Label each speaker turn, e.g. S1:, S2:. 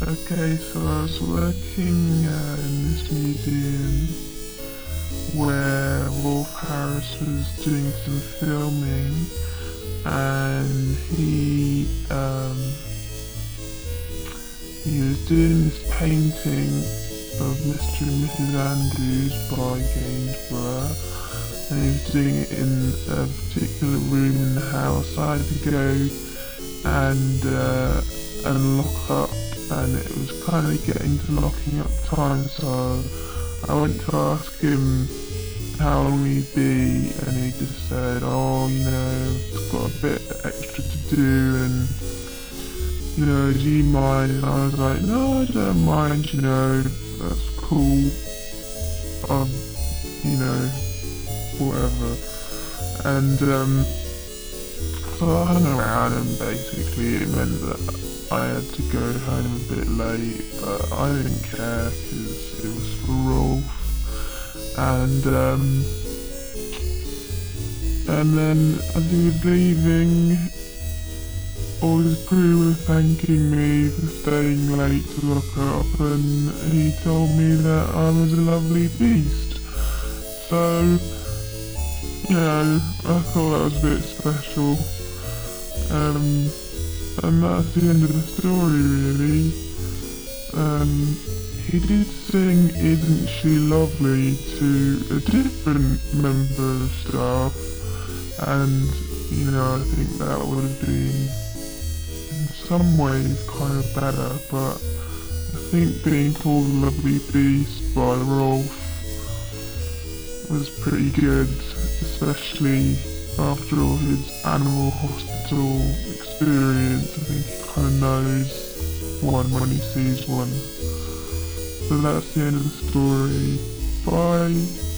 S1: Okay, so I was working in this museum where Rolf Harris was doing some filming, and he was doing this painting of Mr. and Mrs. Andrews by Gainsborough, and he was doing it in a particular room in the house. I had to go and lock up, and it was kind of getting to locking up time, so I went to ask him how long he'd be, and he just said, oh, it's got a bit extra to do, and do you mind? And I was like, no, I don't mind, that's cool, um, whatever. And so I hung around, and basically it meant that I had to go home a bit late, but I didn't care because it was for Rolf. And then as he was leaving, all his crew were thanking me for staying late to look up, and he told me that I was a lovely beast. So, I thought that was a bit special. And that's the end of the story, really. He did sing Isn't She Lovely to a different member of staff, and, I think that would have been in some ways kind of better, but I think being called a lovely beast by Rolf was pretty good, especially after all his animal hospital experience. I think he kind of knows one when he sees one. So that's the end of the story. Bye.